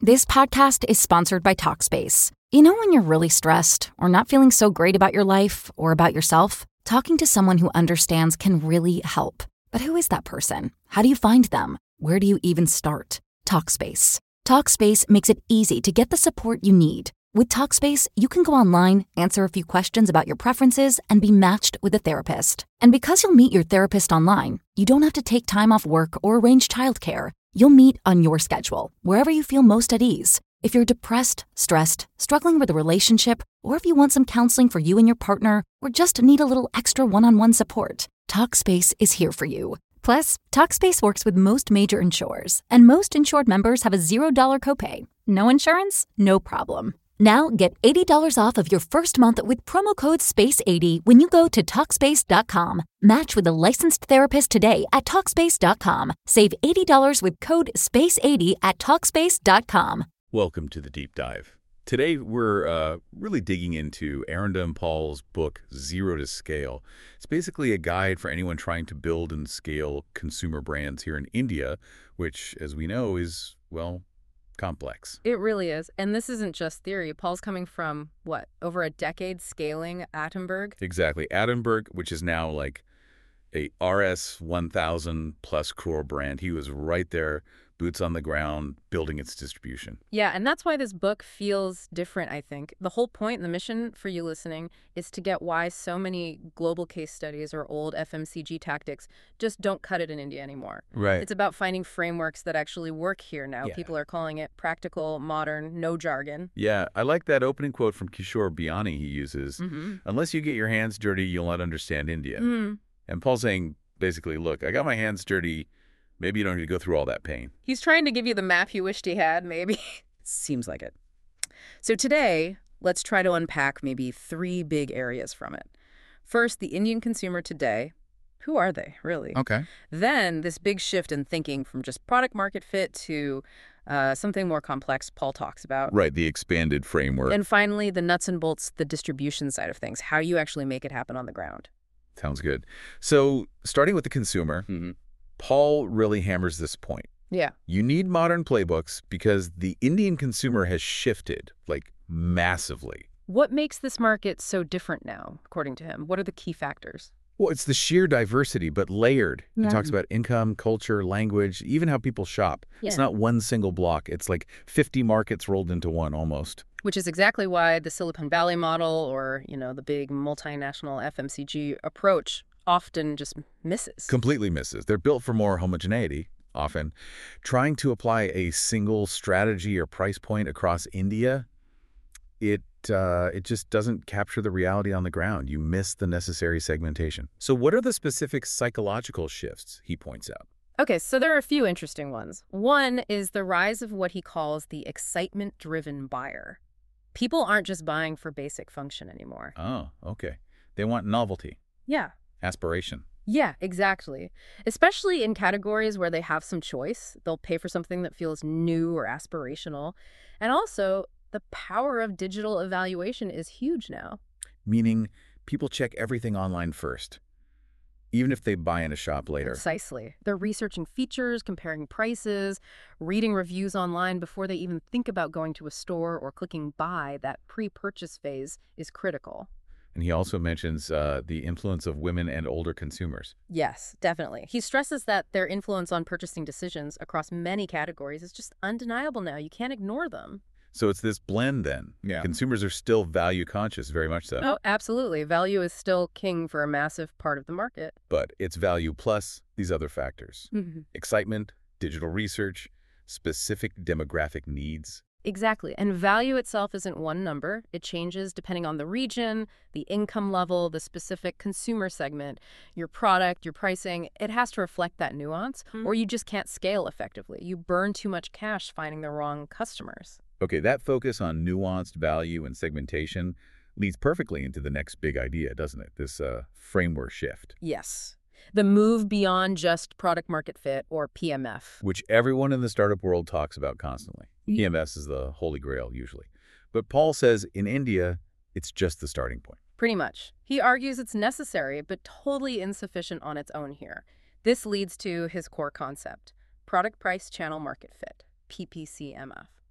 This podcast is sponsored by Talkspace. You know when you're really stressed or not feeling so great about your life or about yourself? Talking to someone who understands can really help. But who is that person? How do you find them? Where do you even start? Talkspace. Talkspace makes it easy to get the support you need. With Talkspace, you can go online, answer a few questions about your preferences, and be matched with a therapist. And because you'll meet your therapist online, you don't have to take time off work or arrange childcare. You'll meet on your schedule, wherever you feel most at ease. If you're depressed, stressed, struggling with a relationship, or if you want some counseling for you and your partner, or just need a little extra one-on-one support, Talkspace is here for you. Plus, Talkspace works with most major insurers, and most insured members have a $0 copay. No insurance? No problem. Now get $80 off of your first month with promo code SPACE80 when you go to Talkspace.com. Match with a licensed therapist today at Talkspace.com. Save $80 with code SPACE80 at Talkspace.com. Welcome to the Deep Dive. Today we're really digging into Arindam Pal's book, Zero to Scale. It's basically a guide for anyone trying to build and scale consumer brands here in India, which, as we know, is, well, complex. It really is. And this isn't just theory. Paul's coming from, what, over a decade scaling Attenberg? Exactly. Attenberg, which is now like a RS 1,000 plus crore brand. He was right there, boots on the ground, building its distribution. Yeah, and that's why this book feels different, I think. The whole point and the mission for you listening is to get why so many global case studies or old FMCG tactics just don't cut it in India anymore. Right. It's about finding frameworks that actually work here now. Yeah. People are calling it practical, modern, no jargon. Yeah, I like that opening quote from Kishore Biani he uses. Unless you get your hands dirty, you'll not understand India. And Paul's saying, basically, look, I got my hands dirty. Maybe you don't need to go through all that pain. He's trying to give you the map he wished he had, maybe. Seems like it. So today, let's try to unpack maybe 3 big areas from it. First, the Indian consumer today. Who are they, really? Okay. Then this big shift in thinking from just product market fit to something more complex Paul talks about. Right, the expanded framework. And finally, the nuts and bolts, the distribution side of things, how you actually make it happen on the ground. Sounds good. So starting with the consumer, Paul really hammers this point. Yeah. You need modern playbooks because the Indian consumer has shifted, like, massively. What makes this market so different now, according to him? What are the key factors? Well, it's the sheer diversity, but layered. Yeah. He talks about income, culture, language, even how people shop. Yeah. It's not one single block. It's like 50 markets rolled into one almost. Which is exactly why the Silicon Valley model or, the big multinational FMCG approach often just misses. Completely misses. They're built for more homogeneity, often. Trying to apply a single strategy or price point across India, it just doesn't capture the reality on the ground. You miss the necessary segmentation. So what are the specific psychological shifts he points out? Okay, so there are a few interesting ones. One is the rise of what he calls the excitement-driven buyer. People aren't just buying for basic function anymore. Oh, okay. They want novelty. Yeah. Aspiration. Yeah, exactly. Especially in categories where they have some choice. They'll pay for something that feels new or aspirational. And also, the power of digital evaluation is huge now. Meaning people check everything online first, even if they buy in a shop later. Precisely. They're researching features, comparing prices, reading reviews online before they even think about going to a store or clicking buy. That pre-purchase phase is critical. And he also mentions the influence of women and older consumers. Yes, definitely. He stresses that their influence on purchasing decisions across many categories is just undeniable now. You can't ignore them. So it's this blend then. Yeah. Consumers are still value conscious, very much so. Oh, absolutely. Value is still king for a massive part of the market. But it's value plus these other factors. Excitement, digital research, specific demographic needs. Exactly. And value itself isn't one number. It changes depending on the region, the income level, the specific consumer segment, your product, your pricing. It has to reflect that nuance, or you just can't scale effectively. You burn too much cash finding the wrong customers. Okay, that focus on nuanced value and segmentation leads perfectly into the next big idea, doesn't it? This framework shift. Yes. The move beyond just product market fit, or PMF. Which everyone in the startup world talks about constantly. PMS is the holy grail, usually. But Paul says in India, it's just the starting point. Pretty much. He argues it's necessary, but totally insufficient on its own here. This leads to his core concept, product price channel market fit, PPCMF.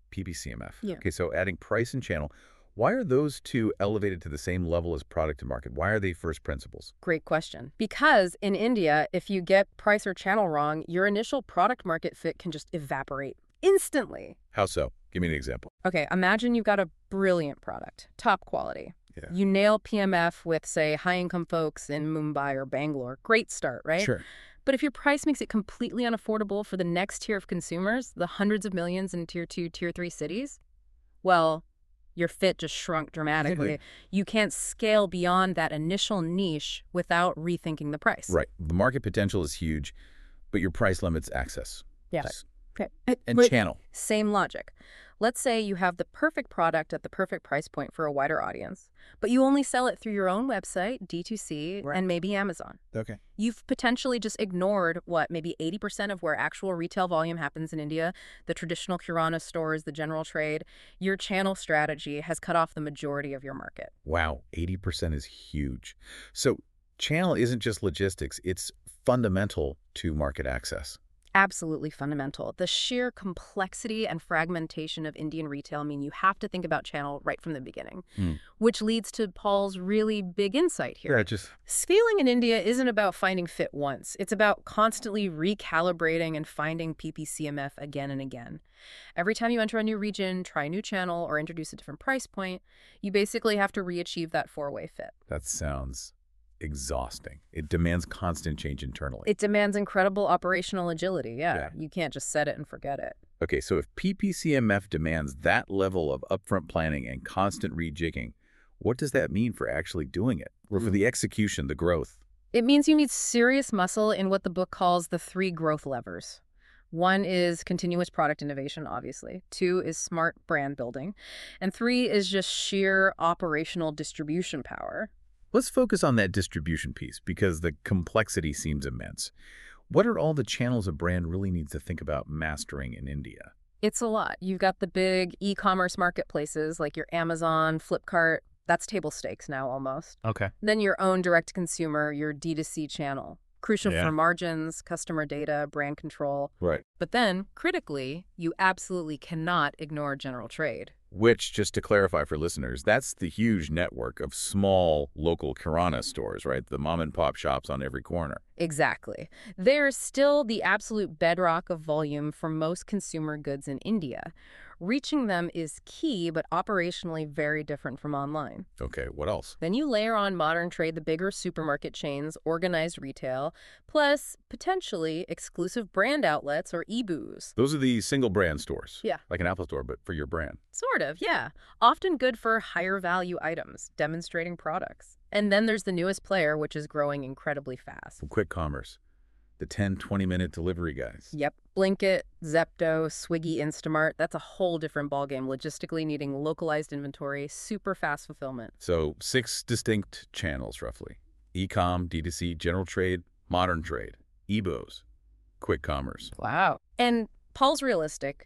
PPCMF. Yeah. Okay, so adding price and channel. Why are those two elevated to the same level as product and market? Why are they first principles? Great question. Because in India, if you get price or channel wrong, your initial product market fit can just evaporate instantly. How so? Give me an example. Okay, imagine you've got a brilliant product, top quality. Yeah. You nail PMF with, say, high-income folks in Mumbai or Bangalore. Great start, right? Sure. But if your price makes it completely unaffordable for the next tier of consumers, the hundreds of millions in Tier 2, Tier 3 cities, well, your fit just shrunk dramatically. You can't scale beyond that initial niche without rethinking the price. Right. The market potential is huge, but your price limits access. Yeah. Okay. And channel. Same logic. Let's say you have the perfect product at the perfect price point for a wider audience, but you only sell it through your own website, D2C, Right. and maybe Amazon. Okay. You've potentially just ignored, maybe 80% of where actual retail volume happens in India, the traditional Kirana stores, the general trade. Your channel strategy has cut off the majority of your market. Wow, 80% is huge. So channel isn't just logistics, it's fundamental to market access. Absolutely fundamental. The sheer complexity and fragmentation of Indian retail mean you have to think about channel right from the beginning, which leads to Paul's really big insight here. Scaling in India isn't about finding fit once. It's about constantly recalibrating and finding PPCMF again and again. Every time you enter a new region, try a new channel, or introduce a different price point, you basically have to re-achieve that four-way fit. That sounds exhausting. It demands constant change internally. It demands incredible operational agility, Yeah. You can't just set it and forget it. Okay, so if PPCMF demands that level of upfront planning and constant rejigging, what does that mean for actually doing it? Or for the execution, the growth? It means you need serious muscle in what the book calls the 3 growth levers. 1 is continuous product innovation, obviously. 2 is smart brand building. And 3 is just sheer operational distribution power. Let's focus on that distribution piece because the complexity seems immense. What are all the channels a brand really needs to think about mastering in India? It's a lot. You've got the big e-commerce marketplaces like your Amazon, Flipkart. That's table stakes now almost. Okay. Then your own direct-to-consumer, your D2C channel. Crucial Yeah. for margins, customer data, brand control. Right. But then, critically, you absolutely cannot ignore general trade. Which, just to clarify for listeners, that's the huge network of small local Kirana stores, right? The mom and pop shops on every corner. Exactly. They're still the absolute bedrock of volume for most consumer goods in India. Reaching them is key, but operationally very different from online. Okay, what else? Then you layer on modern trade, the bigger supermarket chains, organized retail, plus potentially exclusive brand outlets or e-boos. Those are the single brand stores. Yeah. Like an Apple store, but for your brand. Sort of, yeah. Often good for higher value items, demonstrating products. And then there's the newest player, which is growing incredibly fast. Quick commerce. The 10, 20-minute delivery guys. Yep. Blinkit, Zepto, Swiggy, Instamart, that's a whole different ballgame, logistically needing localized inventory, super fast fulfillment. So 6 distinct channels, roughly. E-com, D2C, general trade, modern trade, e-boos, quick commerce. Wow. And Paul's realistic,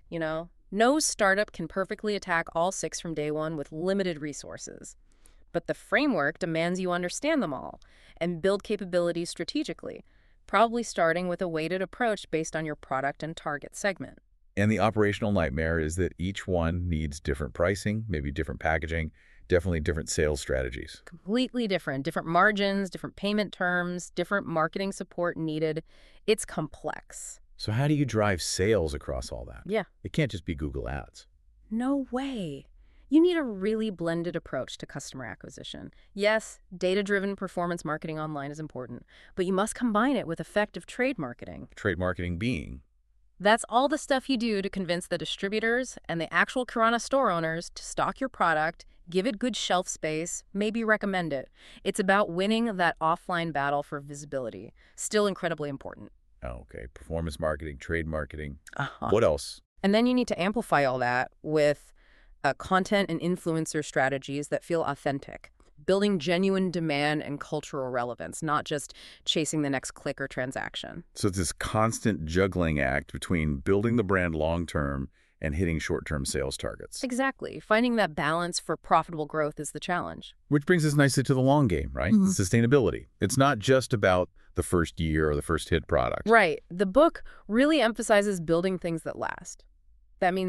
No startup can perfectly attack all 6 from day one with limited resources. But the framework demands you understand them all and build capabilities strategically, probably starting with a weighted approach based on your product and target segment. And the operational nightmare is that each one needs different pricing, maybe different packaging, definitely different sales strategies. Completely different margins, different payment terms, different marketing support needed. It's complex. So how do you drive sales across all that? Yeah. It can't just be Google Ads. No way. You need a really blended approach to customer acquisition. Yes, data-driven performance marketing online is important, but you must combine it with effective trade marketing. Trade marketing being? That's all the stuff you do to convince the distributors and the actual Kirana store owners to stock your product, give it good shelf space, maybe recommend it. It's about winning that offline battle for visibility. Still incredibly important. Oh, okay. Performance marketing, trade marketing. Uh-huh. What else? And then you need to amplify all that with content and influencer strategies that feel authentic, building genuine demand and cultural relevance, not just chasing the next click or transaction. So it's this constant juggling act between building the brand long-term and hitting short-term sales targets. Exactly. Finding that balance for profitable growth is the challenge. Which brings us nicely to the long game, right? Mm-hmm. Sustainability. It's not just about the first year or the first hit product. Right. The book really emphasizes building things that last. That means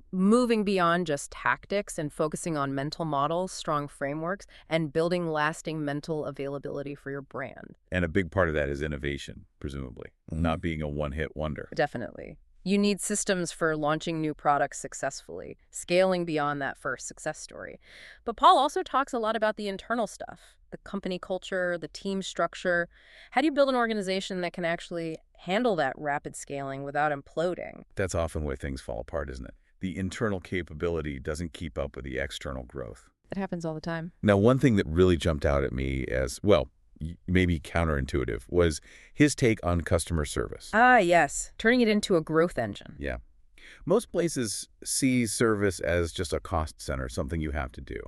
moving beyond just tactics and focusing on mental models, strong frameworks, and building lasting mental availability for your brand. And a big part of that is innovation, presumably, not being a one-hit wonder. Definitely. You need systems for launching new products successfully, scaling beyond that first success story. But Paul also talks a lot about the internal stuff, the company culture, the team structure. How do you build an organization that can actually handle that rapid scaling without imploding? That's often where things fall apart, isn't it? The internal capability doesn't keep up with the external growth. It happens all the time. Now, one thing that really jumped out at me as, well, maybe counterintuitive, was his take on customer service. Ah, yes. Turning it into a growth engine. Yeah. Most places see service as just a cost center, something you have to do.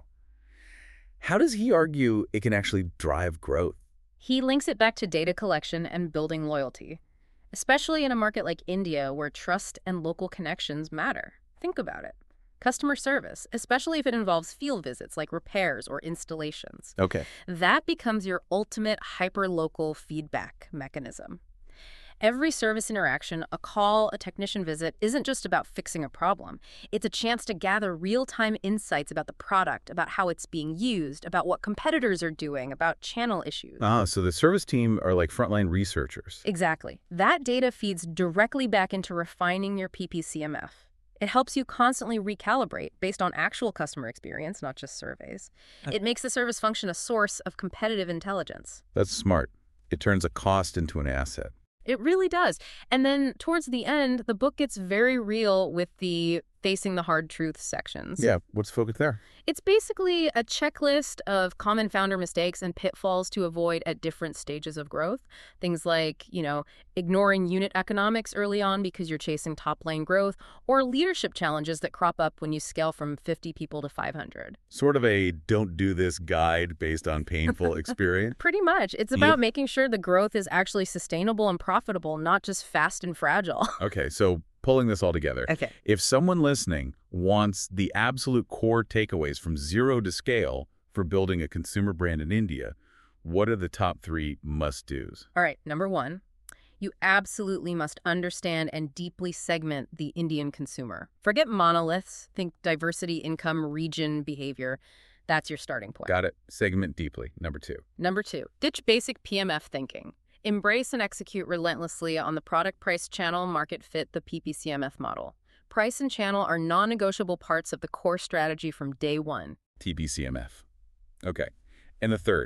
How does he argue it can actually drive growth? He links it back to data collection and building loyalty, especially in a market like India where trust and local connections matter. Think about it. Customer service, especially if it involves field visits like repairs or installations. Okay. That becomes your ultimate hyper-local feedback mechanism. Every service interaction, a call, a technician visit, isn't just about fixing a problem. It's a chance to gather real-time insights about the product, about how it's being used, about what competitors are doing, about channel issues. So the service team are like frontline researchers. Exactly. That data feeds directly back into refining your PPCMF. It helps you constantly recalibrate based on actual customer experience, not just surveys. It makes the service function a source of competitive intelligence. That's smart. It turns a cost into an asset. It really does. And then towards the end, the book gets very real with the facing the hard truth sections. Yeah, what's focused there? It's basically a checklist of common founder mistakes and pitfalls to avoid at different stages of growth. Things like, ignoring unit economics early on because you're chasing top-line growth, or leadership challenges that crop up when you scale from 50 people to 500. Sort of a don't do this guide based on painful experience? Pretty much. It's about making sure the growth is actually sustainable and profitable, not just fast and fragile. Okay, so pulling this all together. Okay. If someone listening wants the absolute core takeaways from zero to scale for building a consumer brand in India, what are the top 3 must-dos? All right, number 1, you absolutely must understand and deeply segment the Indian consumer. Forget monoliths, think diversity, income, region, behavior. That's your starting point. Got it. Segment deeply. Number 2. Number 2, ditch basic PMF thinking. Embrace and execute relentlessly on the product, price, channel, market fit, the PPCMF model. Price and channel are non-negotiable parts of the core strategy from day one. TPCMF. Okay. And the 3rd?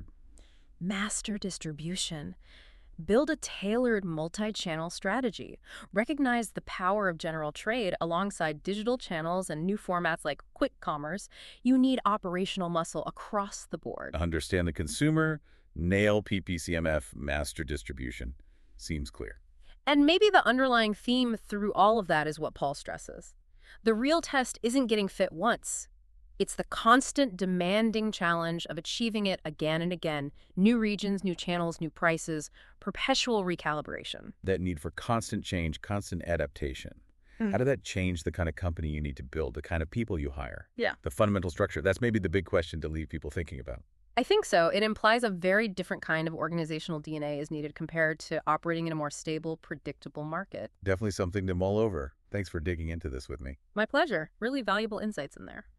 Master distribution. Build a tailored multi-channel strategy. Recognize the power of general trade alongside digital channels and new formats like quick commerce. You need operational muscle across the board. Understand the consumer, nail PPCMF, master distribution. Seems clear. And maybe the underlying theme through all of that is what Paul stresses. The real test isn't getting fit once. It's the constant demanding challenge of achieving it again and again. New regions, new channels, new prices, perpetual recalibration. That need for constant change, constant adaptation. How did that change the kind of company you need to build, the kind of people you hire? Yeah. The fundamental structure. That's maybe the big question to leave people thinking about. I think so. It implies a very different kind of organizational DNA is needed compared to operating in a more stable, predictable market. Definitely something to mull over. Thanks for digging into this with me. My pleasure. Really valuable insights in there.